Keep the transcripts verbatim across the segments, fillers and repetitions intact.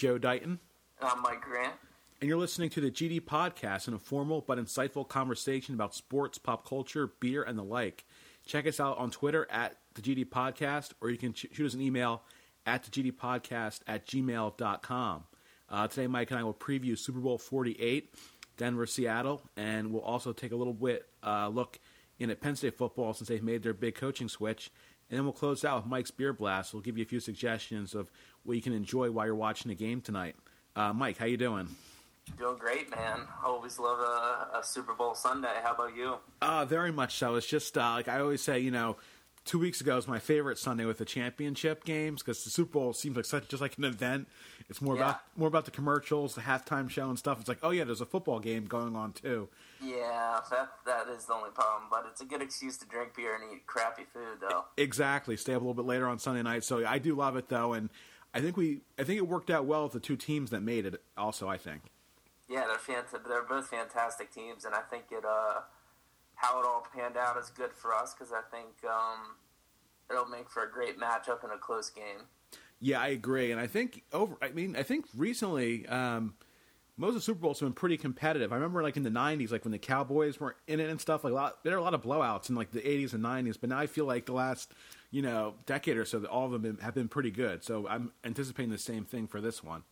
Joe Dighton. And I'm Mike Grant. And you're listening to the G D Podcast, an informal but insightful conversation about sports, pop culture, beer, and the like. Check us out on Twitter at the G D Podcast, or you can ch- shoot us an email at the G D Podcast at gmail dot com. Uh, today, Mike and I will preview Super Bowl forty-eight, Denver, Seattle, and we'll also take a little bit uh, look in at Penn State football since they've made their big coaching switch. And then we'll close out with Mike's Beer Blast. We'll give you a few suggestions of what you can enjoy while you're watching the game tonight. Uh, Mike, how you doing? Doing great, man. I always love a, a Super Bowl Sunday. How about you? Uh, very much so. It's just, uh, like I always say, you know, two weeks ago was my favorite Sunday with the championship games because the Super Bowl seems like such just like an event. It's more Yeah. about more about the commercials, the halftime show and stuff. It's like, oh yeah, there's a football game going on too. Yeah, that that is the only problem. But it's a good excuse to drink beer and eat crappy food, though. Exactly. Stay up a little bit later on Sunday night. So I do love it though, and I think we I think it worked out well with the two teams that made it. Also, I think. Yeah, they're fant- They're both fantastic teams, and I think it uh, how it all panned out is good for us because I think um, it'll make for a great matchup and a close game. Yeah, I agree, and I think over. I mean, I think recently um, most of the Super Bowls have been pretty competitive. I remember, like in the nineties, like when the Cowboys were in it and stuff. Like a lot, there were a lot of blowouts in like the eighties and nineties. But now I feel like the last, you know, decade or so, that all of them been, have been pretty good. So I'm anticipating the same thing for this one.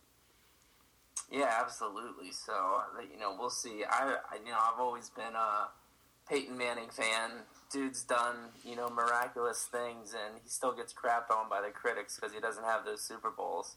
Yeah, absolutely. So uh, you know, we'll see. I, I you know, I've always been a Peyton Manning fan. Dude's done, you know, miraculous things, and he still gets crapped on by the critics because he doesn't have those Super Bowls.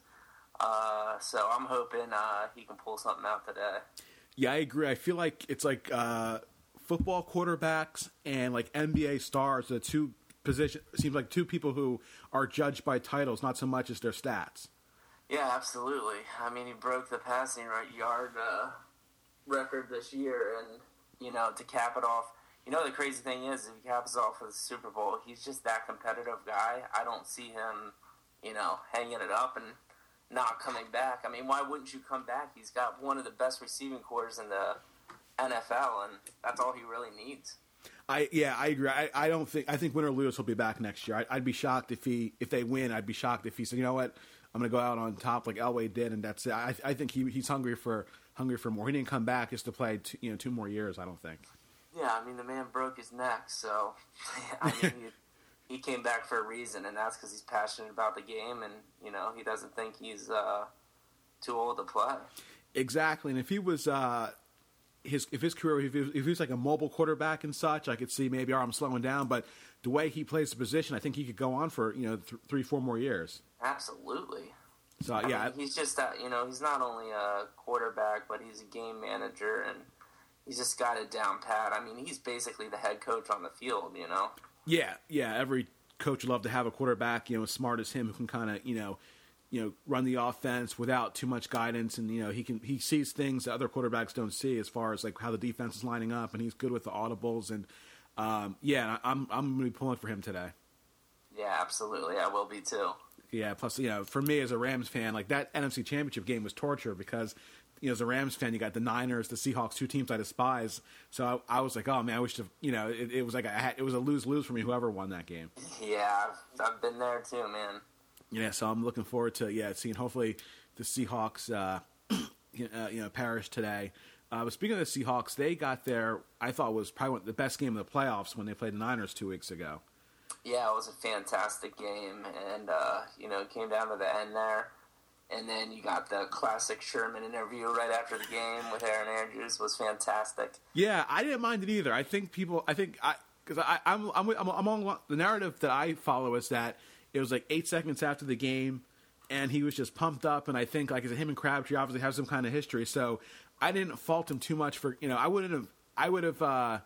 Uh, so I'm hoping uh, he can pull something out today. Yeah, I agree. I feel like it's like uh, football quarterbacks and like N B A stars, the two positions, seems like two people who are judged by titles, not so much as their stats. Yeah, absolutely. I mean, he broke the passing yard uh, record this year, and, you know, to cap it off, you know, the crazy thing is, if he caps it off with the Super Bowl, he's just that competitive guy. I don't see him, you know, hanging it up and not coming back. I mean, why wouldn't you come back? He's got one of the best receiving cores in the N F L, and that's all he really needs. I yeah, I agree. I, I don't think I think win or lose, he'll be back next year. I, I'd be shocked if he if they win. I'd be shocked if he said, you know what, I'm going to go out on top like Elway did, and that's it. I I think he he's hungry for hungry for more. He didn't come back just to play two, you know two more years. I don't think. Yeah, I mean, the man broke his neck, so I mean, he, he came back for a reason, and that's because he's passionate about the game, and you know he doesn't think he's uh, too old to play. Exactly, and if he was. Uh, His if his career if he, was, if he was like a mobile quarterback and such, I could see maybe oh, I'm slowing down. But the way he plays the position, I think he could go on for you know th- three, four more years. Absolutely. So I yeah, mean, he's just uh, you know he's not only a quarterback, but he's a game manager, and he's just got it down pat. I mean, he's basically the head coach on the field. You know. yeah, yeah. Every coach would love to have a quarterback you know as smart as him who can kind of you know. you know, run the offense without too much guidance, and you know he can he sees things that other quarterbacks don't see as far as like how the defense is lining up, and he's good with the audibles, and um, yeah, I'm I'm gonna be pulling for him today. Yeah, absolutely, I will be too. Yeah, plus you know, for me as a Rams fan, like that N F C Championship game was torture because you know as a Rams fan, you got the Niners, the Seahawks, two teams I despise. So I, I was like, oh man, I wish to you know it, it was like I had, it was a lose lose for me whoever won that game. Yeah, I've, I've been there too, man. Yeah, so I'm looking forward to yeah seeing hopefully the Seahawks uh, you know, uh, you know perish today. Uh, but speaking of the Seahawks, they got their I thought was probably one, the best game of the playoffs when they played the Niners two weeks ago. Yeah, it was a fantastic game, and uh, you know it came down to the end there, and then you got the classic Sherman interview right after the game with Aaron Andrews was fantastic. Yeah, I didn't mind it either. I think people I think I because I I'm I'm I'm, I'm on the narrative that I follow is that. It was like eight seconds after the game, and he was just pumped up. And I think, like I said, him and Crabtree obviously have some kind of history. So I didn't fault him too much for, you know, I wouldn't have, I would have, uh,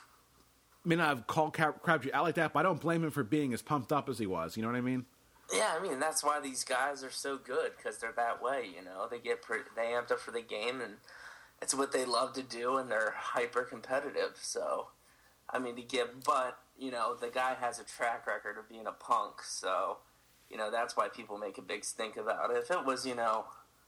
may not have called Crabtree out like that, but I don't blame him for being as pumped up as he was. You know what I mean? Yeah, I mean, that's why these guys are so good, because they're that way, you know. They get pre- they amped up for the game, and it's what they love to do, and they're hyper-competitive. So, I mean, to get, but, you know, the guy has a track record of being a punk, so, you know, that's why people make a big stink about it. If it was, you know,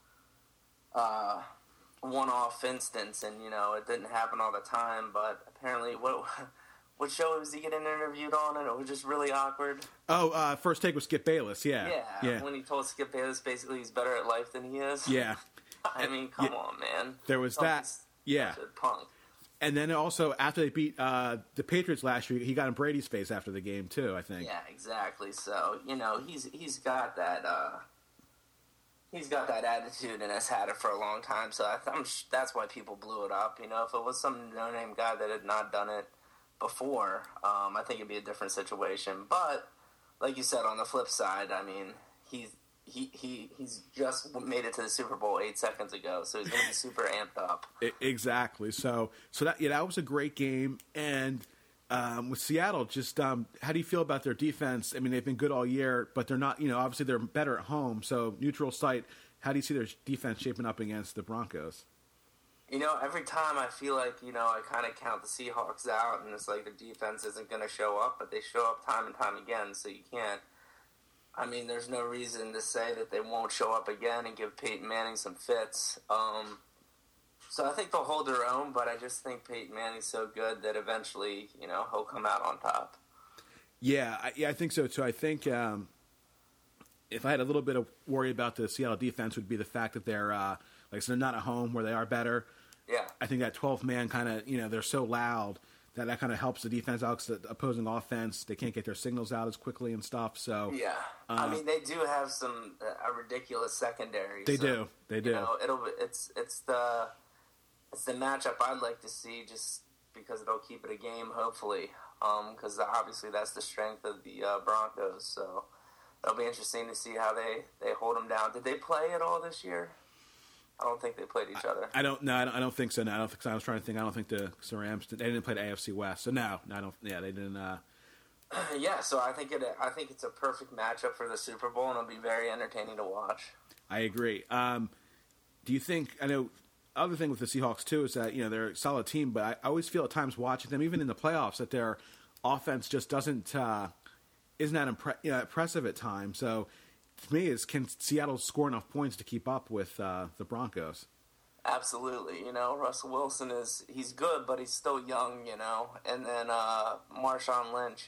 uh, one-off instance, and, you know, it didn't happen all the time, but apparently what what show was he getting interviewed on, and it was just really awkward. Oh, uh, First Take with Skip Bayless. Yeah, yeah, yeah. When he told Skip Bayless basically he's better at life than he is. Yeah. I mean, come yeah. on, man. There was Don't that. Yeah. Punk. And then also after they beat uh, the Patriots last year, he got in Brady's face after the game too, I think. Yeah, exactly. So you know he's he's got that uh, he's got that attitude and has had it for a long time. So I th- I'm sh- that's why people blew it up. You know, if it was some no name guy that had not done it before, um, I think it'd be a different situation. But like you said, on the flip side, I mean he's he he he's just made it to the Super Bowl eight seconds ago, so he's going to be super amped up. Exactly. So so that yeah, that was a great game. And um, with Seattle, just um, how do you feel about their defense? I mean, they've been good all year, but they're not. You know, obviously they're better at home. So neutral site. How do you see their defense shaping up against the Broncos? You know, every time I feel like, you know, I kind of count the Seahawks out, and it's like the defense isn't going to show up, but they show up time and time again, so you can't. I mean, there's no reason to say that they won't show up again and give Peyton Manning some fits. Um, so I think they'll hold their own, but I just think Peyton Manning's so good that eventually, you know, he'll come out on top. Yeah, I, yeah, I think so too. I think um, if I had a little bit of worry about the Seattle defense, would be the fact that they're uh, like so they're not at home where they are better. Yeah, I think that twelfth man kind of, you know, they're so loud that that kind of helps the defense out because the opposing offense, they can't get their signals out as quickly and stuff. So yeah, uh, I mean they do have some uh, a ridiculous secondary. They so, do, they do. You know, it'll it's it's the it's the matchup I'd like to see just because it'll keep it a game, hopefully, because um, obviously that's the strength of the uh, Broncos. So it'll be interesting to see how they, they hold them down. Did they play at all this year? I don't think they played each other. I, I don't. No, I don't, I don't think so. No, I don't think so. I was trying to think. I don't think the, the Rams. They didn't play the A F C West. So no, no, I don't. Yeah, they didn't. Uh, yeah, so I think it. I think it's a perfect matchup for the Super Bowl, and it'll be very entertaining to watch. I agree. Um, do you think? I know. Other thing with the Seahawks too is that you know they're a solid team, but I, I always feel at times watching them, even in the playoffs, that their offense just doesn't uh, isn't that impre- you know, impressive at times. So. To me, is can Seattle score enough points to keep up with uh, the Broncos? Absolutely. You know, Russell Wilson is he's good, but he's still young. You know, and then uh, Marshawn Lynch.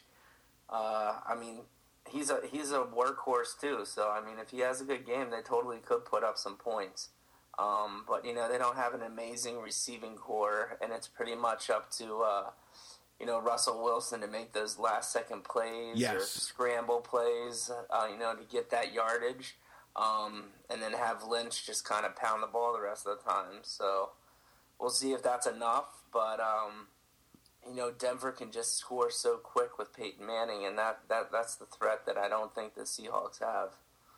Uh, I mean, he's a he's a workhorse too. So I mean, if he has a good game, they totally could put up some points. Um, but you know, they don't have an amazing receiving core, and it's pretty much up to. Uh, You know, Russell Wilson to make those last-second plays yes. or scramble plays, uh, you know, to get that yardage, um, and then have Lynch just kind of pound the ball the rest of the time. So we'll see if that's enough. But, um, you know, Denver can just score so quick with Peyton Manning, and that, that that's the threat that I don't think the Seahawks have.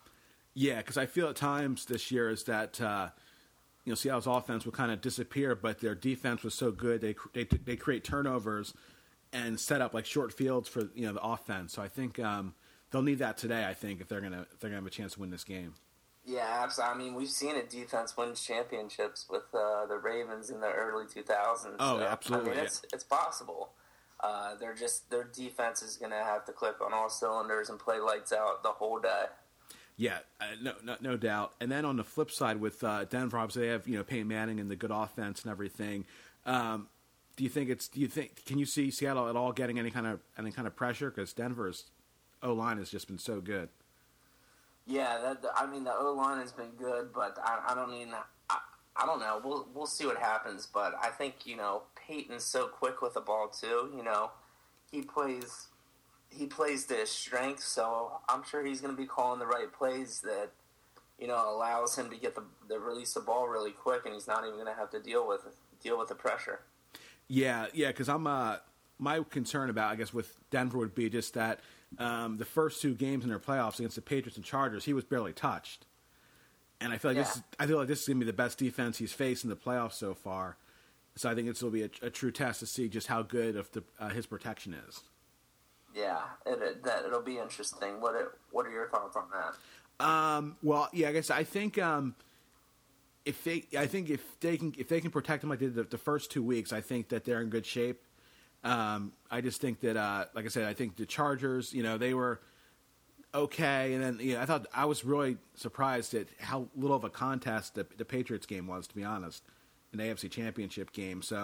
Yeah, because I feel at times this year is that, uh, you know, Seattle's offense will kind of disappear, but their defense was so good. They, they they create turnovers and set up like short fields for you know the offense. So I think um, they'll need that today. I think if they're gonna if they're gonna have a chance to win this game. Yeah, absolutely. I mean, we've seen it. Defense wins championships with uh, the Ravens in the early two thousands. Oh, so, absolutely. I mean, yeah. it's it's possible. Uh, they're just their defense is going to have to click on all cylinders and play lights out the whole day. Yeah, uh, no, no, no doubt. And then on the flip side, with uh, Denver, obviously they have you know Peyton Manning and the good offense and everything. Um, do you think it's? Do you think? Can you see Seattle at all getting any kind of any kind of pressure? Because Denver's O line has just been so good. Yeah, that, I mean the O line has been good, but I, I don't mean I, I don't know. We'll we'll see what happens, but I think you know Peyton's so quick with the ball too. You know, he plays. He plays to his strength, so I'm sure he's going to be calling the right plays that, you know, allows him to get the, the release the ball really quick, and he's not even going to have to deal with deal with the pressure. Yeah, yeah, because I'm uh, my concern about I guess with Denver would be just that um, the first two games in their playoffs against the Patriots and Chargers, he was barely touched, and I feel like yeah. this is, I feel like this is going to be the best defense he's faced in the playoffs so far. So I think this will be a, a true test to see just how good of the, uh, his protection is. Yeah, it, it, that it'll be interesting. What it, what are your thoughts on that? Um, well, yeah, I guess I think um, if they, I think if they can, if they can protect him like they did the, the first two weeks, I think that they're in good shape. Um, I just think that, uh, like I said, I think the Chargers, you know, they were okay, and then you know, I thought I was really surprised at how little of a contest the, the Patriots game was, to be honest, an A F C Championship game. So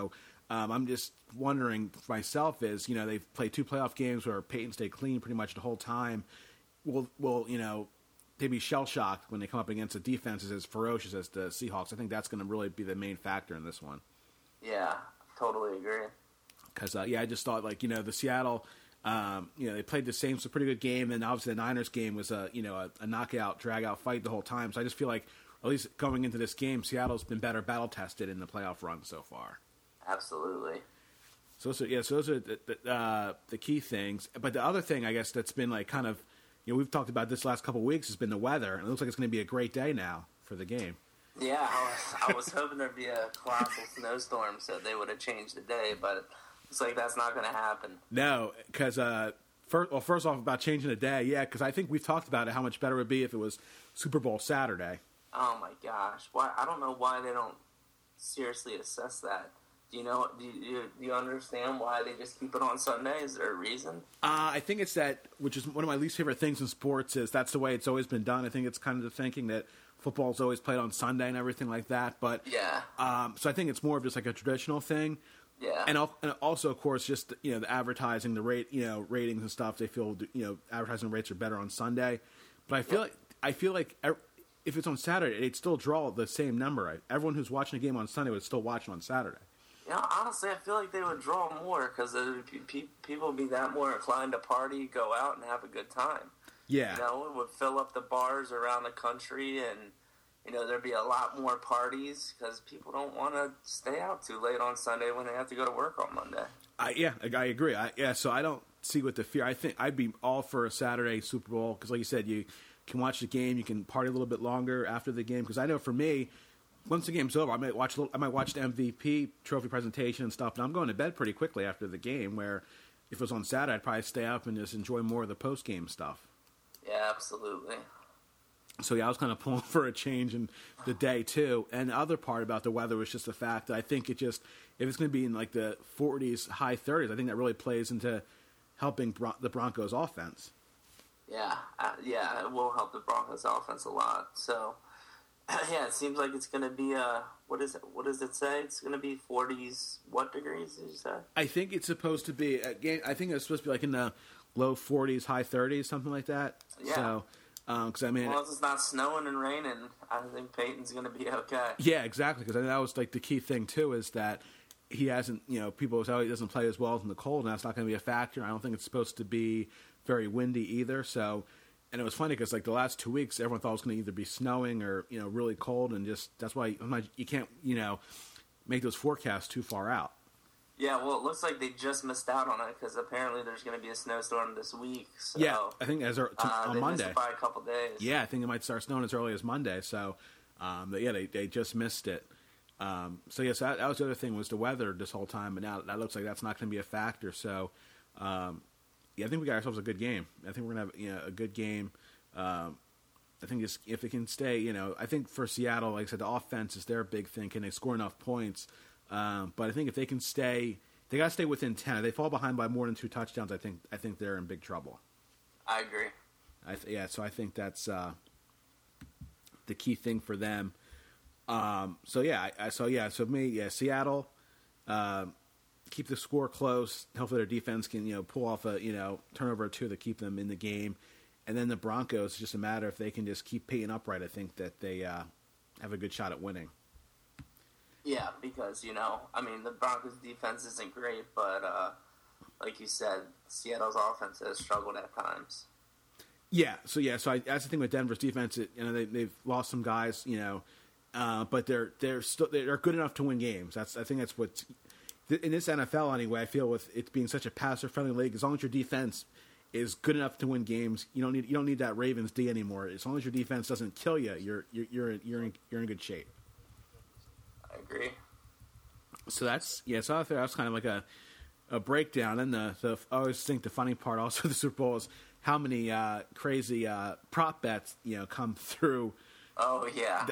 Um, I'm just wondering myself is, you know, they've played two playoff games where Peyton stayed clean pretty much the whole time. Will, will you know, they be shell-shocked when they come up against a defense as ferocious as the Seahawks? I think that's going to really be the main factor in this one. Yeah, totally agree. Because, uh, yeah, I just thought, like, you know, the Seattle, um, you know, they played the same, it's a pretty good game. And obviously the Niners game was, a you know, a, a knockout, drag-out fight the whole time. So I just feel like, at least going into this game, Seattle's been better battle-tested in the playoff run so far. Absolutely. So, so yeah, so those are the, the, uh, the key things. But the other thing, I guess, that's been, like, kind of, you know, we've talked about this last couple of weeks has been the weather. And it looks like it's going to be a great day now for the game. Yeah, I was, I was hoping there'd be a colossal snowstorm so they would have changed the day, but it's like that's not going to happen. No, because, uh, first, well, first off, about changing the day, yeah, because I think we've talked about it, how much better it would be if it was Super Bowl Saturday. Oh, my gosh. Why? I don't know why they don't seriously assess that. Do you know? Do you, do you understand why they just keep it on Sunday? Is there a reason? Uh, I think it's that, which is one of my least favorite things in sports, is that's the way it's always been done. I think it's kind of the thinking that football's always played on Sunday and everything like that. But yeah, um, so I think it's more of just like a traditional thing. Yeah, and, al- and also, of course, just you know the advertising, the rate, you know, ratings and stuff. They feel you know advertising rates are better on Sunday. But I feel yep. like I feel like if it's on Saturday, it'd still draw the same number. Everyone who's watching a game on Sunday would still watch it on Saturday. Yeah, honestly, I feel like they would draw more because people would be that more inclined to party, go out, and have a good time. Yeah. You know, it would fill up the bars around the country, and, you know, there'd be a lot more parties because people don't want to stay out too late on Sunday when they have to go to work on Monday. I, yeah, I, I agree. I, yeah, so I don't see what the fear. I think I'd be all for a Saturday Super Bowl because, like you said, you can watch the game, you can party a little bit longer after the game. Because I know for me, once the game's over, I might watch. I might watch the M V P trophy presentation and stuff. And I'm going to bed pretty quickly after the game. Where if it was on Saturday, I'd probably stay up and just enjoy more of the post game stuff. Yeah, absolutely. So yeah, I was kind of pulling for a change in the day too. And the other part about the weather was just the fact that I think it just if it's going to be in like the forties, high thirties, I think that really plays into helping Bron- the Broncos' offense. Yeah, uh, yeah, it will help the Broncos' offense a lot. So. Yeah, it seems like it's going to be a what is it? What does it say? It's going to be forties. What degrees did you say? I think it's supposed to be again. I think it's supposed to be like in the low forties, high thirties, something like that. Yeah. So, because um, I mean, well, if it's not snowing and raining, I think Peyton's going to be okay. Yeah, exactly. Because I think that was like the key thing too is that he hasn't. You know, people say oh, he doesn't play as well in the cold, and that's not going to be a factor. I don't think it's supposed to be very windy either. So. And it was funny because, like, the last two weeks, everyone thought it was going to either be snowing or, you know, really cold. And just that's why you can't, you know, make those forecasts too far out. Yeah, well, it looks like they just missed out on it because apparently there's going to be a snowstorm this week. So, yeah, I think as er, to, uh, on they Monday. missed it by a couple days. Yeah, I think it might start snowing as early as Monday. So, um, but yeah, they, they just missed it. Um, so, yes, that, that was the other thing was the weather this whole time. But now that looks like that's not going to be a factor. So, um, yeah, I think we got ourselves a good game. I think we're going to have you know, a good game. Um, I think it's, if it can stay, you know, I think for Seattle, like I said, the offense is their big thing. Can they score enough points? Um, but I think if they can stay, they got to stay within ten. If they fall behind by more than two touchdowns, I think I think they're in big trouble. I agree. I th- yeah, so I think that's uh, the key thing for them. Um, so yeah, I, I, so yeah, so me, yeah, Seattle, uh, keep the score close. Hopefully their defense can you know pull off a you know turnover or two to keep them in the game. And then the Broncos, it's just a matter if they can just keep Peyton upright. I think that they uh, have a good shot at winning. Yeah, because, you know, I mean, the Broncos' defense isn't great, but uh, like you said, Seattle's offense has struggled at times. Yeah, so yeah, so I, that's the thing with Denver's defense. It, you know, they, they've lost some guys, you know, uh, but they're they're still they're good enough to win games. That's I think that's what in this N F L anyway. I feel with it being such a passer-friendly league, as long as your defense is good enough to win games. You don't need you don't need that Ravens D anymore. As long as your defense doesn't kill you, you're you're you're in, you're in, you're in good shape. I agree. So that's yeah. So I thought that's kind of like a a breakdown. And the, the I always think the funny part also of the Super Bowl is how many uh, crazy uh, prop bets you know come through. Oh yeah,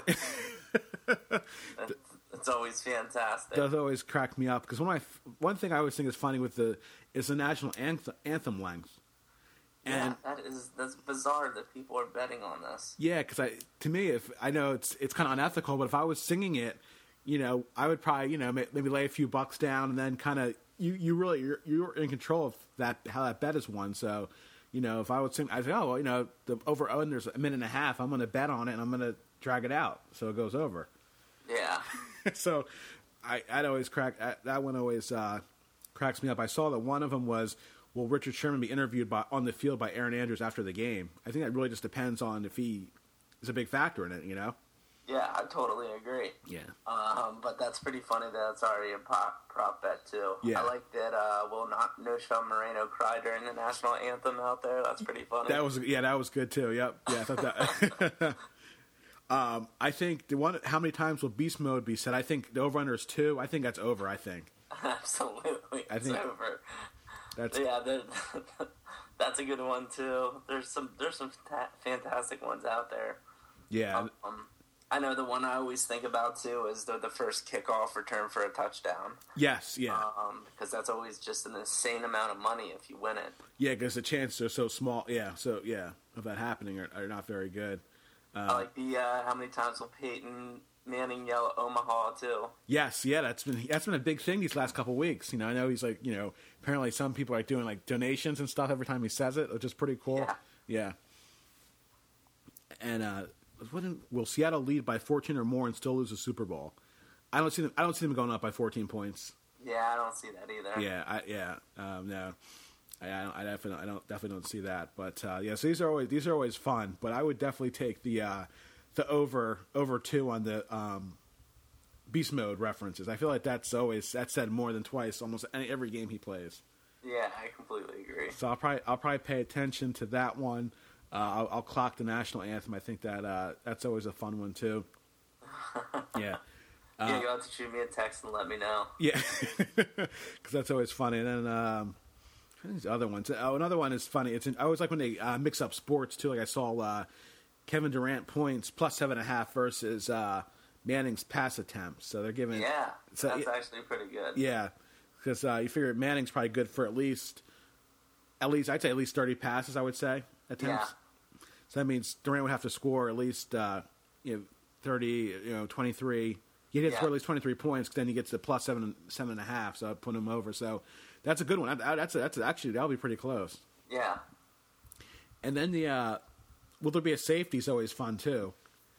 it's always fantastic. Does always crack me up because one of my one thing I always think is funny with the is the national anthem, anthem length. And yeah, that is that's bizarre that people are betting on this. Yeah, because I to me, if I know it's it's kind of unethical, but if I was singing it, you know, I would probably, you know, maybe lay a few bucks down and then kind of, you, you really, you're, you're in control of that, how that bet is won. So, you know, if I would think, I say, oh, well, you know, the over under's a minute and a half, I'm going to bet on it and I'm going to drag it out so it goes over. Yeah. So I, I'd always crack, that one always uh, cracks me up. I saw that one of them was, will Richard Sherman be interviewed by on the field by Aaron Andrews after the game? I think that really just depends on if he is a big factor in it, you know? Yeah, I totally agree. Yeah. Um, but that's pretty funny that it's already a prop, prop bet, too. Yeah. I like that uh, will not Noshawn Moreno cry during the national anthem out there. That's pretty funny. That was, yeah, that was good, too. Yep. Yeah, I thought that. um, I think the one, how many times will Beast Mode be said? I think the over-under is two. I think that's over, I think. Absolutely. I think it's over. That's yeah, that's a good one too. There's some there's some ta- fantastic ones out there. Yeah. Um, I know the one I always think about too is the the first kickoff return for a touchdown. Yes, yeah. Um, because that's always just an insane amount of money if you win it. Yeah, because the chances are so small. Yeah, so yeah, of that happening are, are not very good. Uh, I like the uh, how many times will Peyton Manning yell Omaha too? Yes, yeah, that's been that's been a big thing these last couple of weeks. You know, I know he's like, you know, apparently some people are like doing like donations and stuff every time he says it, which is pretty cool. Yeah. Yeah. And uh, what in, will Seattle lead by fourteen or more and still lose the Super Bowl? I don't see them. I don't see them going up by fourteen points. Yeah, I don't see that either. Yeah, I, yeah, um, no, I, I, don't, I definitely, I don't definitely don't see that. But uh, yeah, so these are always these are always fun. But I would definitely take the uh, the over over two on the um, Beast Mode references. I feel like that's always that's said more than twice, almost any, every game he plays. Yeah, I completely agree. So I'll probably I'll probably pay attention to that one. Uh, I'll, I'll clock the national anthem. I think that uh, that's always a fun one too. Yeah. Uh, yeah, you'll have to shoot me a text and let me know. Yeah, because that's always funny. And then um, these other ones. Oh, another one is funny. It's in, I always like when they uh, mix up sports too. Like I saw uh, Kevin Durant points plus seven and a half versus uh, Manning's pass attempts. So they're giving. Yeah, so, that's yeah, actually pretty good. Yeah, because uh, you figure Manning's probably good for at least, at least I'd say at least thirty passes. I would say attempts. Yeah. So that means Durant would have to score at least uh, you know thirty, you know twenty-three. He hits Yeah. for at least twenty-three points. Then he gets to plus seven, seven and a half. So I put him over. So that's a good one. That's a, that's a, actually that'll be pretty close. Yeah. And then the uh, will there be a safety? Is always fun too.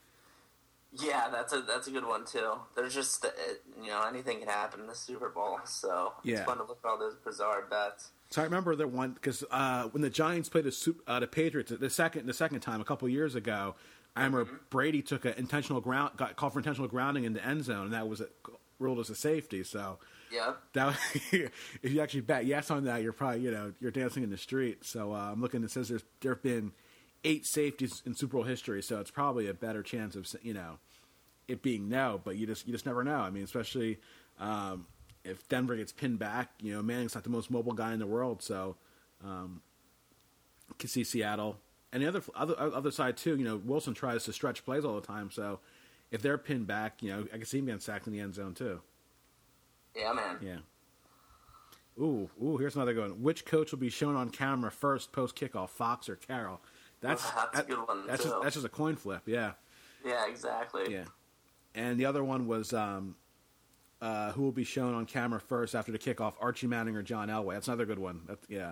Yeah, that's a that's a good one too. There's just it, you know anything can happen in the Super Bowl, so Yeah. it's fun to look at all those bizarre bets. So I remember the one because uh, when the Giants played the Sup- uh, the Patriots the second the second time a couple years ago, I remember Mm-hmm. Brady took an intentional ground got called for intentional grounding in the end zone, and that was a, ruled as a safety. So. Yeah. That if you actually bet yes on that, you're probably you know you're dancing in the street. So uh, I'm looking. It says there's there have been eight safeties in Super Bowl history, so it's probably a better chance of you know it being no. But you just you just never know. I mean, especially um, if Denver gets pinned back, you know Manning's not the most mobile guy in the world, so um, you can see Seattle and the other other other side too. You know Wilson tries to stretch plays all the time, so if they're pinned back, you know I can see him getting sacked in the end zone too. Yeah, man. Yeah. Ooh, ooh. Here's another good one. Which coach will be shown on camera first post kickoff, Fox or Carroll? That's Oh, that's a that- good one, That's too. just, that's just a coin flip. Yeah, Yeah, exactly. yeah. And the other one was um, uh, who will be shown on camera first after the kickoff, Archie Manning or John Elway? That's another good one. That's, yeah,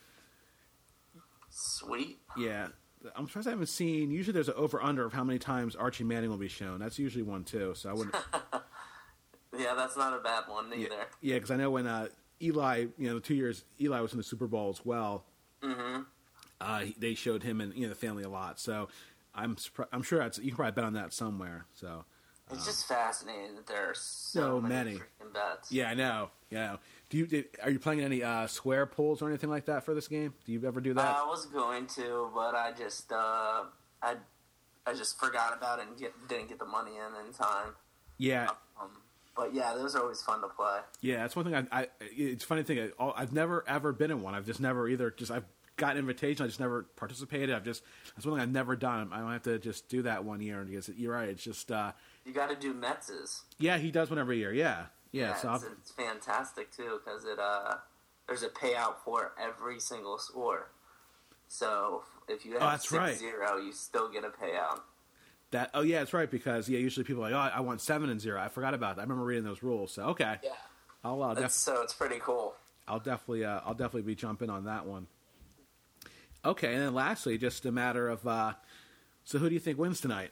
Sweet. yeah. I'm surprised I haven't seen. Usually, there's an over under of how many times Archie Manning will be shown. That's usually one too. So I wouldn't. Yeah, that's not a bad one either. Yeah, because I know when uh, Eli, you know, the two years Eli was in the Super Bowl as well. Mm-hmm. Uh, they showed him and you know the family a lot, so I'm surpri- I'm sure that's, you can probably bet on that somewhere. So It's just fascinating that there are so, So many, many. freaking bets. yeah, I know, yeah. Do you did, are you playing any uh, square pools or anything like that for this game? Do you ever do that? I was going to, but I just uh, I I just forgot about it and get, didn't get the money in in time. yeah, Um, but yeah, those are always fun to play. yeah. That's one thing. I, I it's a funny thing. I, all- I've never ever been in one. I've just never either. Just I've got an invitation. I just never participated. I've just that's one thing I've never done. I don't have to just do that one year. Because you're right. It's just uh, You got to do Metz's. yeah. He does one every year. Yeah, yeah. Yeah, so it's, I'll, it's fantastic too because it uh, there's a payout for every single score. So if you have Oh, that's six right. zero, you still get a payout. That oh yeah, that's right because yeah, usually people are like oh I want seven and zero. I forgot about that. I remember reading those rules. So okay, Yeah, I'll uh, def- so it's pretty cool. I'll definitely uh, I'll definitely be jumping on that one. Okay, and then lastly, just a matter of uh, so who do you think wins tonight?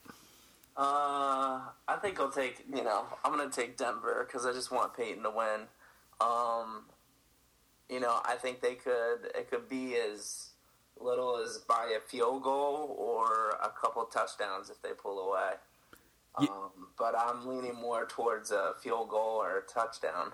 Uh, I think I'll take you know I'm gonna take Denver because I just want Peyton to win. Um, you know I think they could it could be as little as by a field goal or a couple touchdowns if they pull away. Um, yeah. But I'm leaning more towards a field goal or a touchdown.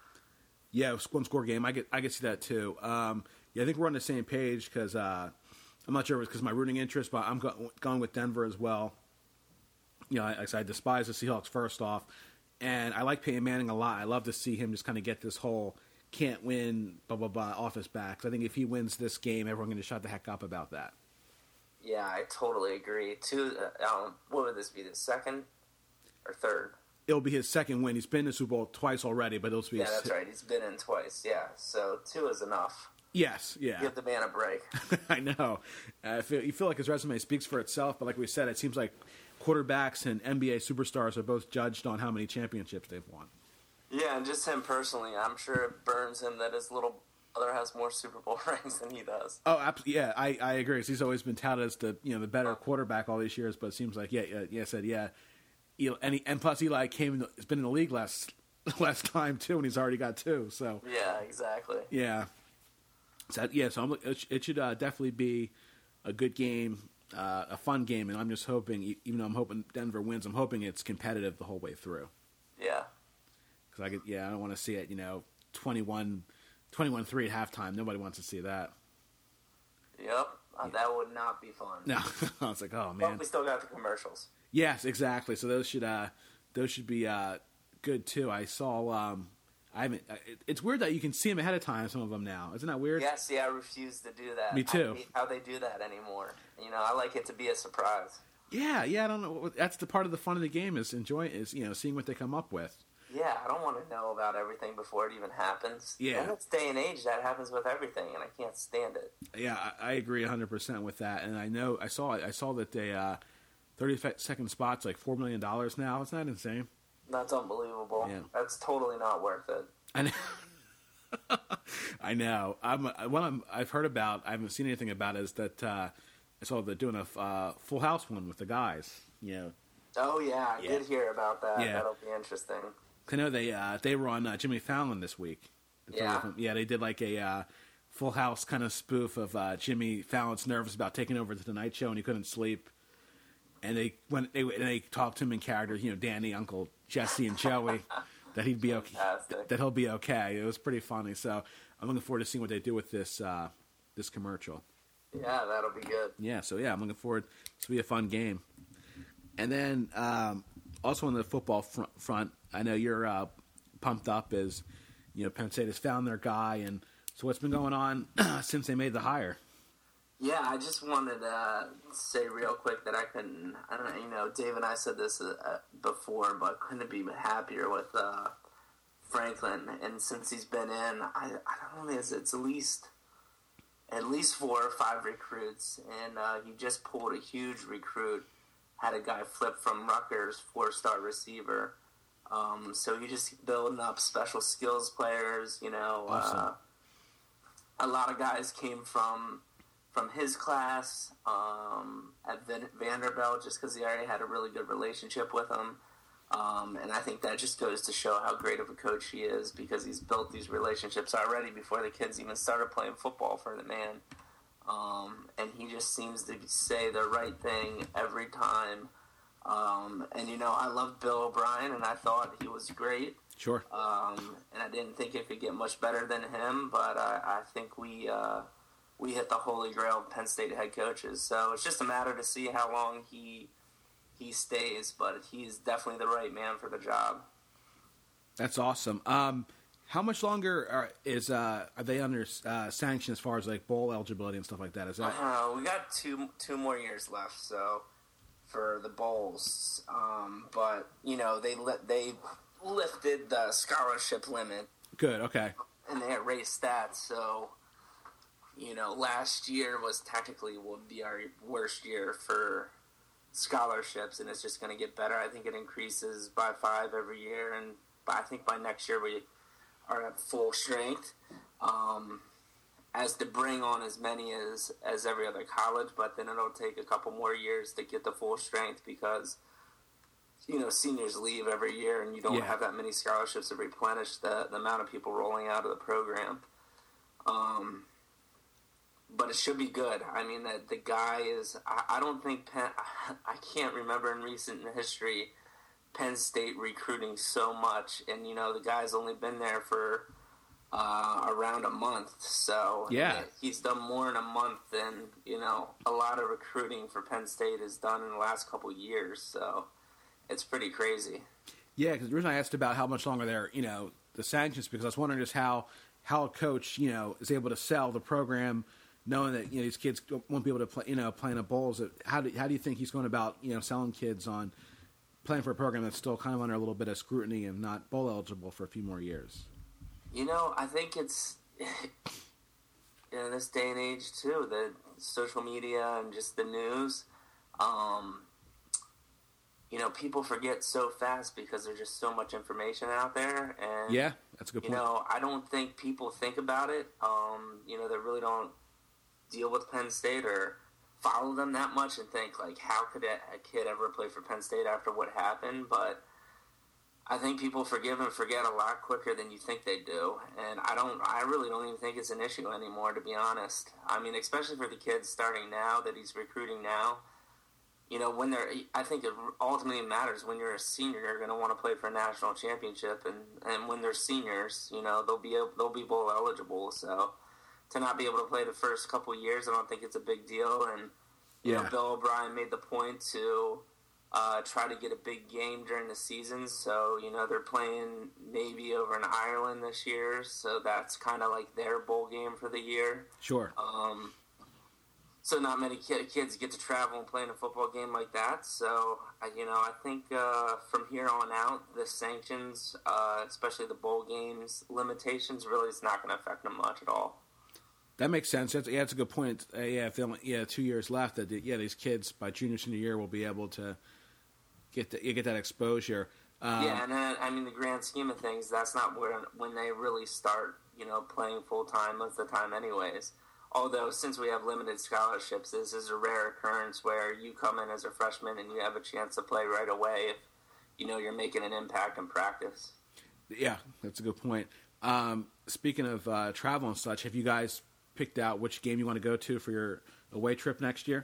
Yeah, one score game. I get I can see that too. Um, yeah, I think we're on the same page because uh, I'm not sure if it's because my rooting interest, but I'm go- going with Denver as well. You know, I, I despise the Seahawks first off, and I like Peyton Manning a lot. I love to see him just kind of get this whole can't win, blah, blah, blah, off his back. So I think if he wins this game, everyone's going to shut the heck up about that. Yeah, I totally agree. Two, uh, um, what would this be, the second or third? It'll be his second win. He's been in the Super Bowl twice already, but it'll be Yeah, his that's right. He's been in twice, yeah. So two is enough. Yes, yeah. Give the man a break. I know. Uh, I feel, you feel like his resume speaks for itself, but like we said, it seems like quarterbacks and N B A superstars are both judged on how many championships they've won. Yeah, and just him personally, I'm sure it burns him that his little brother has more Super Bowl rings than he does. Oh, absolutely. Yeah, I, I agree. He's always been touted as the you know the better quarterback all these years, but it seems like yeah, yeah, yeah, said yeah. Eli, and, he, and plus Eli came in the, has been in the league last last time too, and he's already got two. So yeah, exactly. Yeah, so yeah, so I'm, it should uh, definitely be a good game, uh, a fun game, and I'm just hoping, even though I'm hoping Denver wins, I'm hoping it's competitive the whole way through. Yeah. I could, yeah, I don't want to see it, you know, twenty-one three at halftime. Nobody wants to see that. Yep, uh, yeah. That would not be fun. No, I was like, oh man. But we still got the commercials. Yes, exactly. So those should, uh, those should be uh, good too. I saw. Um, I haven't. It, it's weird that you can see them ahead of time. Some of them now, isn't that weird? Yes, yeah. I refuse to do that. Me too. I hate how they do that anymore. You know, I like it to be a surprise. Yeah, yeah. I don't know. That's the part of the fun of the game is enjoying is you know seeing what they come up with. Yeah, I don't want to know about everything before it even happens. Yeah. In this day and age, that happens with everything, and I can't stand it. Yeah, I, I agree one hundred percent with that. And I know, I saw I saw that they, uh, thirty-second spot's like four million dollars now. Isn't that insane? That's unbelievable. Yeah. That's totally not worth it. I know. I know. I'm, what I'm, I've heard about, I haven't seen anything about it, is that uh, I saw they're doing a uh, Full House one with the guys. You know. Oh, yeah, I yeah. did hear about that. Yeah. That'll be interesting. I know they uh, they were on uh, Jimmy Fallon this week. Yeah. Yeah, they did like a uh, Full House kind of spoof of uh, Jimmy Fallon's nervous about taking over the Tonight Show and he couldn't sleep. And they went, they, and they talked to him in character, you know, Danny, Uncle Jesse, and Joey, that he'd be okay, that he'll be okay. It was pretty funny. So I'm looking forward to seeing what they do with this uh, this commercial. Yeah, that'll be good. Yeah, so yeah, I'm looking forward. This will be a fun game. And then um, also on the football front, front I know you're uh, pumped up as, you know, Penn State has found their guy. And so what's been going on since they made the hire? Yeah, I just wanted to say real quick that I couldn't, I don't know, you know, Dave and I said this uh, before, but couldn't be happier with uh, Franklin. And since he's been in, I, I don't know, it's, it's at least at least four or five recruits. And uh, he just pulled a huge recruit, had a guy flip from Rutgers, four-star receiver. Um, so you're just building up special skills players, you know. Awesome. Uh, a lot of guys came from from his class um, at Vanderbilt just because he already had a really good relationship with him. Um, and I think that just goes to show how great of a coach he is because he's built these relationships already before the kids even started playing football for the man. Um, and he just seems to say the right thing every time. Um, and, you know, I love Bill O'Brien, and I thought he was great. Sure. Um, and I didn't think it could get much better than him, but I, I think we uh, we hit the holy grail of Penn State head coaches. So it's just a matter to see how long he he stays, but he's definitely the right man for the job. That's awesome. Um, how much longer are, is uh, are they under uh, sanction as far as like bowl eligibility and stuff like that? Is that uh, we got two two more years left, so for the bowls, um, but you know they let they lifted the scholarship limit. Good. Okay. And they erased that, so you know last year was technically would be our worst year for scholarships, and it's just going to get better. I think it increases by five every year, and by, I think by next year we are at full strength. Um, as to bring on as many as, as every other college, but then it'll take a couple more years to get to full strength because, you know, seniors leave every year and you don't yeah. have that many scholarships to replenish the, the amount of people rolling out of the program. Um, but it should be good. I mean, the, the guy is, I, I don't think Penn, I can't remember in recent history Penn State recruiting so much. And, you know, the guy's only been there for Uh, around a month, so yeah, he's done more in a month than, you know, a lot of recruiting for Penn State has done in the last couple years. So it's pretty crazy. Yeah, because the reason I asked about how much longer they're, you know, the sanctions, because I was wondering just how how a coach, you know, is able to sell the program, knowing that, you know, these kids won't be able to play, you know, play in a bowls. How do how do you think he's going about, you know, selling kids on playing for a program that's still kind of under a little bit of scrutiny and not bowl eligible for a few more years? You know, I think it's in this day and age too, the social media and just the news. Um, you know, people forget so fast because there's just so much information out there. And yeah, that's a good point. You know, I don't think people think about it. Um, you know, they really don't deal with Penn State or follow them that much and think like, how could a, a kid ever play for Penn State after what happened? But I think people forgive and forget a lot quicker than you think they do, and I don't. I really don't even think it's an issue anymore, to be honest. I mean, especially for the kids starting now that he's recruiting now. You know, when they're, I think it ultimately matters when you're a senior, you're going to want to play for a national championship, and, and when they're seniors, you know, they'll be able, they'll be bowl eligible. So to not be able to play the first couple of years, I don't think it's a big deal. And you yeah. know, Bill O'Brien made the point to. Uh, try to get a big game during the season. So, you know, they're playing Navy over in Ireland this year. So that's kind of like their bowl game for the year. Sure. Um, so not many ki- kids get to travel and play in a football game like that. So, I, you know, I think uh, from here on out, the sanctions, uh, especially the bowl games limitations, really is not going to affect them much at all. That makes sense. That's, yeah, that's a good point. Uh, yeah, if they only, yeah, two years left, that yeah, these kids by junior, senior year will be able to get the, you get that exposure. Um, yeah, and then, I mean, the grand scheme of things, that's not where, when they really start, you know, playing full-time most of the time anyways. Although, since we have limited scholarships, this is a rare occurrence where you come in as a freshman and you have a chance to play right away if, you know, you're making an impact in practice. Yeah, that's a good point. Um, speaking of uh, travel and such, have you guys picked out which game you want to go to for your away trip next year?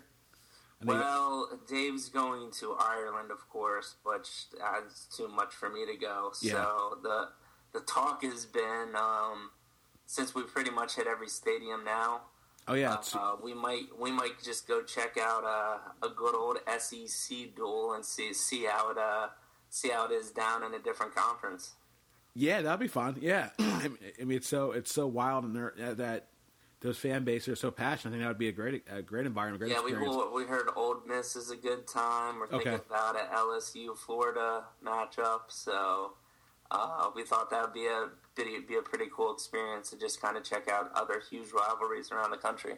Well, Dave's going to Ireland, of course, which adds too much for me to go. Yeah. So the the talk has been, um, since we've pretty much hit every stadium now. Oh yeah, uh, we might we might just go check out a, a good old S E C duel and see see how it uh, see how it is down in a different conference. Yeah, that'd be fun. Yeah, I mean it's so it's so wild and uh, that. Those fan bases are so passionate. I think that would be a great, a great environment, a great yeah, experience. we we heard Old Miss is a good time. We're thinking okay. about an L S U Florida matchup, so uh, we thought that would be a be, be a pretty cool experience to just kind of check out other huge rivalries around the country.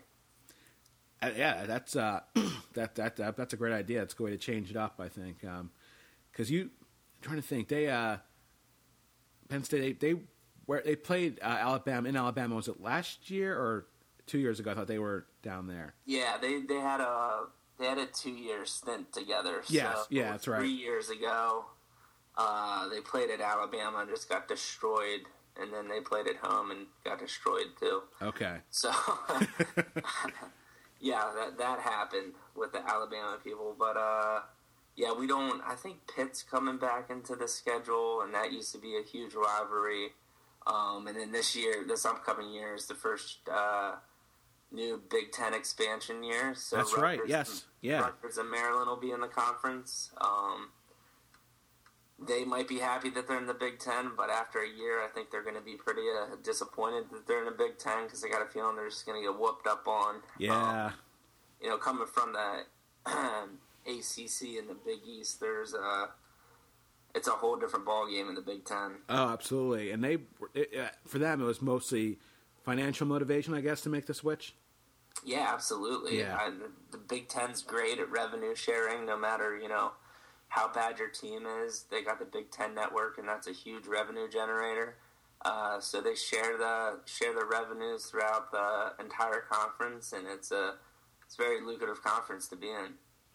Uh, yeah, that's uh, that, that that that's a great idea. It's a good way to change it up, I think, because um, you I'm trying to think they uh, Penn State they. they Where they played uh, Alabama in Alabama, was it last year or two years ago? I thought they were down there. Yeah, they, they had a they had a two year stint together. Yes, so yeah, that's right. Three years ago, uh, they played at Alabama and just got destroyed, and then they played at home and got destroyed too. Okay. So, yeah, that that happened with the Alabama people, but uh, yeah, we don't. I think Pitt's coming back into the schedule, and that used to be a huge rivalry. Um, and then this year, this upcoming year, is the first uh, new Big Ten expansion year. So That's Rutgers right. Yes. And, yeah. Rutgers and Maryland will be in the conference. Um, they might be happy that they're in the Big Ten, but after a year, I think they're going to be pretty uh, disappointed that they're in the Big Ten because they got a feeling they're just going to get whooped up on. Yeah. Um, you know, coming from the A C C and the Big East, there's a. Uh, It's a whole different ballgame in the Big Ten. Oh, absolutely. And they, it, uh, for them, it was mostly financial motivation, I guess, to make the switch. Yeah, absolutely. Yeah. I, the, the Big Ten's great at revenue sharing, no matter, you know, how bad your team is. They got the Big Ten network, and that's a huge revenue generator. Uh, so they share the share the revenues throughout the entire conference, and it's a it's a very lucrative conference to be in.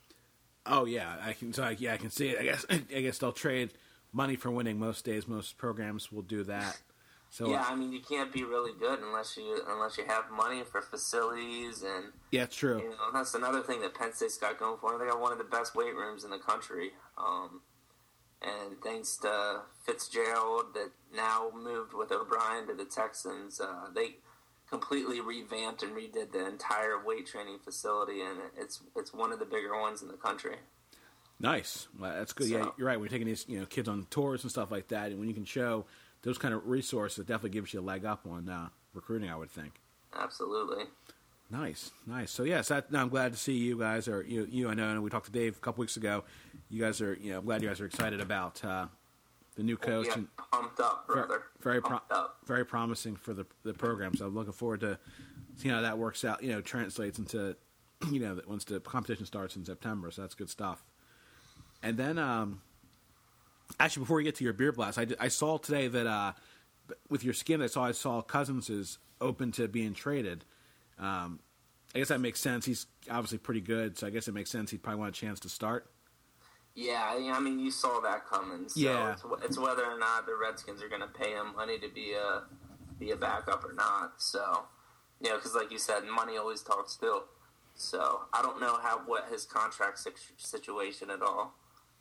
Oh yeah, I can. So I, yeah, I can see it. I guess. I guess they'll trade money for winning most days. Most programs will do that. So yeah, uh, I mean, you can't be really good unless you unless you have money for facilities and yeah, it's true. You know, that's another thing that Penn State's got going for them. They got one of the best weight rooms in the country. Um, and thanks to Fitzgerald, that now moved with O'Brien to the Texans, uh, they completely revamped and redid the entire weight training facility, and it's it's one of the bigger ones in the country. Nice. Well, that's good. So, yeah, you're right. We're taking these you know kids on tours and stuff like that, and when you can show those kind of resources, it definitely gives you a leg up on uh, recruiting, I would think. Absolutely. Nice, nice. So yes, that, no, I'm glad to see you guys. Are you? You I know. And we talked to Dave a couple weeks ago. You guys are. You know, I'm glad you guys are excited about uh, the new coach. Yeah, and pumped up, brother. Very, very, pumped pro- up. very promising for the the program. So I'm looking forward to seeing how that works out. You know, translates into you know once the competition starts in September. So that's good stuff. And then, um, actually, before we get to your beer blast, I, I saw today that uh, with your skin, I saw I saw Cousins is open to being traded. Um, I guess that makes sense. He's obviously pretty good, so I guess it makes sense he'd probably want a chance to start. Yeah, I mean, you saw that coming. So Yeah. it's, it's whether or not the Redskins are going to pay him money to be a be a backup or not. So, you know, because like you said, money always talks too. So I don't know how what his contract situation at all.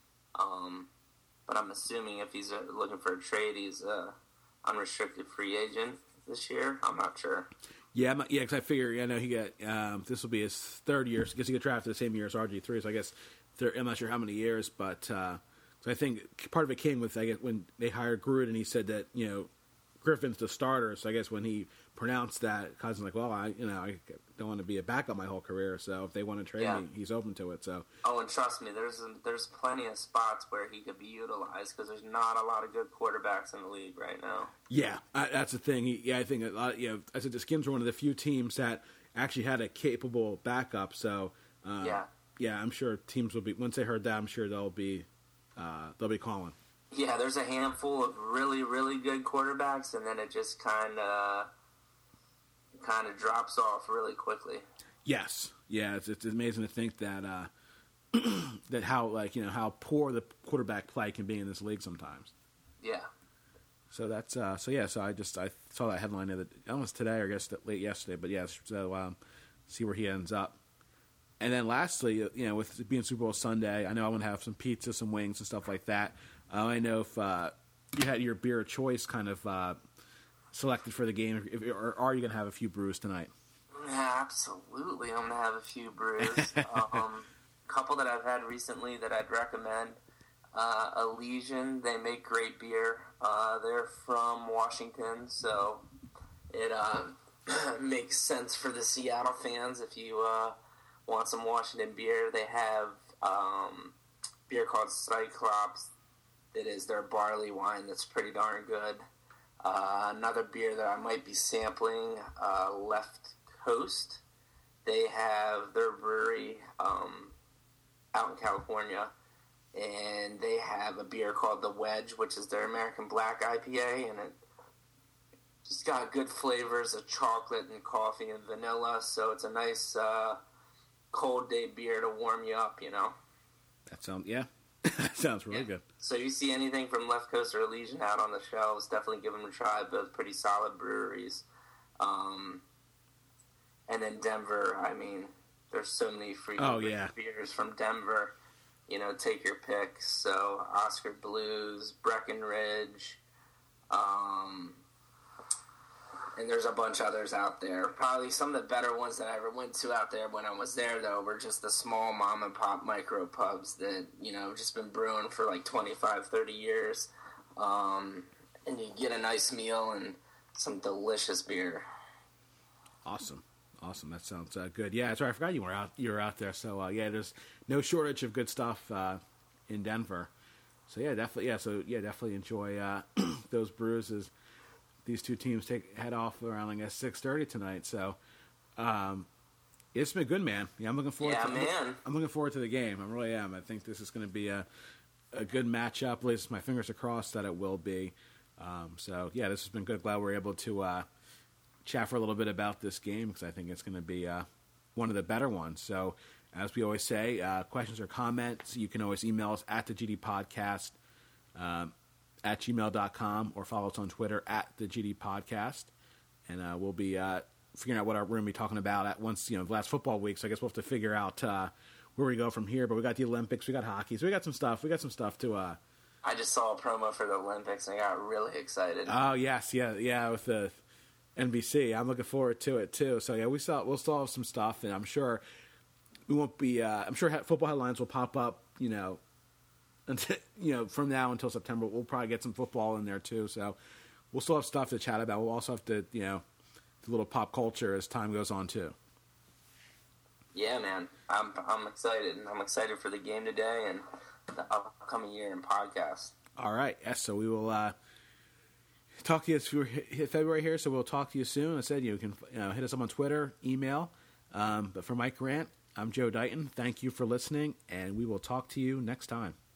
Um, but I'm assuming if he's looking for a trade, he's a unrestricted free agent this year. I'm not sure. Yeah, I'm, yeah, because I figure I know he got um, this will be his third year. So I guess he got drafted the same year as R G three. So I guess third, I'm not sure how many years, but uh, so I think part of it came with I guess when they hired Gruden, he said that you know Griffin's the starter. So I guess when he pronounced that, Cousins like, well, I you know I don't want to be a backup my whole career. So if they want to trade Yeah. me, he's open to it. So Oh, and trust me, there's there's plenty of spots where he could be utilized because there's not a lot of good quarterbacks in the league right now. yeah, I, that's the thing. He, yeah, I think a lot. You know, I said the Skins were one of the few teams that actually had a capable backup. So uh, Yeah. yeah, I'm sure teams will be once they heard that. I'm sure they'll be uh, they'll be calling. Yeah, there's a handful of really, really good quarterbacks, and then it just kind of kind of drops off really quickly. Yes, yeah, it's, it's amazing to think that uh, that how like you know how poor the quarterback play can be in this league sometimes. Yeah. So that's uh, so yeah. So I just I saw that headline the other, almost today or I guess late yesterday, but yeah. So um, see where he ends up. And then lastly, you know, with it being Super Bowl Sunday, I know I want to have some pizza, some wings, and stuff like that. Uh, I know if uh, you had your beer of choice kind of uh, selected for the game, if, or are you going to have a few brews tonight? Yeah, absolutely. I'm gonna have a few brews. um, couple that I've had recently that I'd recommend. Uh, Elysian, they make great beer. Uh, they're from Washington, so it uh, makes sense for the Seattle fans if you uh, want some Washington beer. They have um, beer called Cyclops. That is their barley wine that's pretty darn good. Uh, another beer that I might be sampling, uh, Left Coast. They have their brewery um, out in California, and they have a beer called The Wedge, which is their American Black I P A, and it just got good flavors of chocolate and coffee and vanilla, so it's a nice uh, cold day beer to warm you up, you know. That sounds yeah, that sounds really Yeah. good. So you see anything from Left Coast or Elysian out on the shelves, definitely give them a try. Both pretty solid breweries. Um, and then Denver, I mean, there's so many free Oh, yeah. beers from Denver. You know, take your pick. So Oscar Blues, Breckenridge, um, and there's a bunch others out there. Probably some of the better ones that I ever went to out there when I was there, though, were just the small mom and pop micro pubs that, you know, just been brewing for like twenty-five, thirty years. Um, and you get a nice meal and some delicious beer. Awesome, awesome. That sounds uh, good. Yeah, that's right. I forgot you were out. You were out there. So uh, yeah, there's no shortage of good stuff uh, in Denver. So yeah, definitely. Yeah, so yeah, definitely enjoy uh, those brews. As these two teams take head off around I guess six thirty tonight. So um, It's been good, man. Yeah, I'm looking forward. Yeah, to, man. I'm looking forward to the game. I really am. I think this is going to be a a good matchup. At least my fingers are crossed that it will be. Um, so yeah, this has been good. Glad we're able to uh, chat for a little bit about this game because I think it's going to be uh, one of the better ones. So as we always say, uh, questions or comments, you can always email us at the G D Podcast um, at gmail dot com or follow us on Twitter at the G D Podcast, and uh, we'll be uh, figuring out what our, we're going to be talking about at once you know the last football week. So I guess we'll have to figure out. Uh, where we go from here, but we got the Olympics, we got hockey, so we got some stuff. We got some stuff to. Uh... I just saw a promo for the Olympics and I got really excited. Oh yes, yeah, yeah, with the N B C. I'm looking forward to it too. So yeah, we saw we'll still have some stuff, and I'm sure we won't be. Uh, I'm sure football headlines will pop up. You know, until you know from now until September, we'll probably get some football in there too. So we'll still have stuff to chat about. We'll also have to you know a little pop culture as time goes on too. Yeah, man, I'm I'm excited. I'm excited for the game today and the upcoming year in podcast. All right, yes. So we will uh, talk to you. We're hit February here, so we'll talk to you soon. I said you can you know, hit us up on Twitter, email. Um, but for Mike Grant, I'm Joe Dighton. Thank you for listening, and we will talk to you next time.